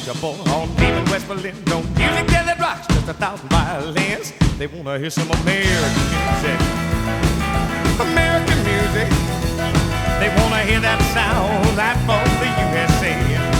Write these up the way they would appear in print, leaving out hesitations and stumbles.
soldier boy on deep in West Berlin. Don't music that rocks just 1,000 violins. They wanna hear some American music. American music. They wanna hear that sound right from the USA.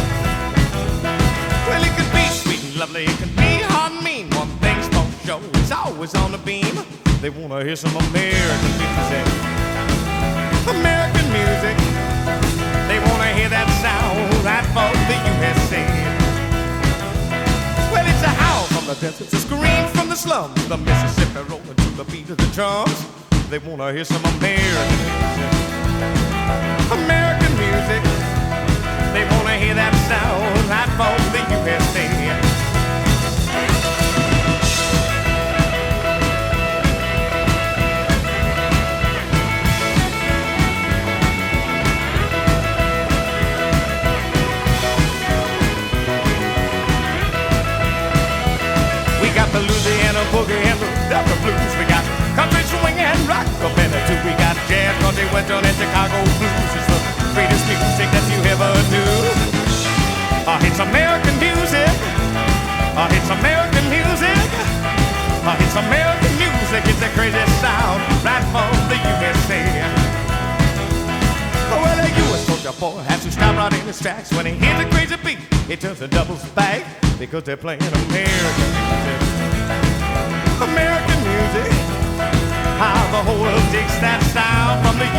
Well, it could be sweet and lovely, it could be hard and mean. One thing's for sure, it's always on the beam. They wanna hear some American music. American music. They wanna hear that sound right from the USA. Well, it's a howl from the desert, it's a scream from the slums, the Mississippi rolling to the beat of the drums. They wanna hear some American music. American music. They wanna hear that sound right from the USA. We got the Louisiana boogie and the Delta blues. We got country swing and rockabilly too. We got jazz, country, western, and Chicago blues. It's the greatest music that you ever knew. It's American music. It's American music. It's American music. It's the crazy sound right from the USA. Well, a U.S. soldier boy has to stop right in his tracks when he hears a crazy beat. He turns and doubles back because they're playing American music. American music. How the whole world digs that sound from the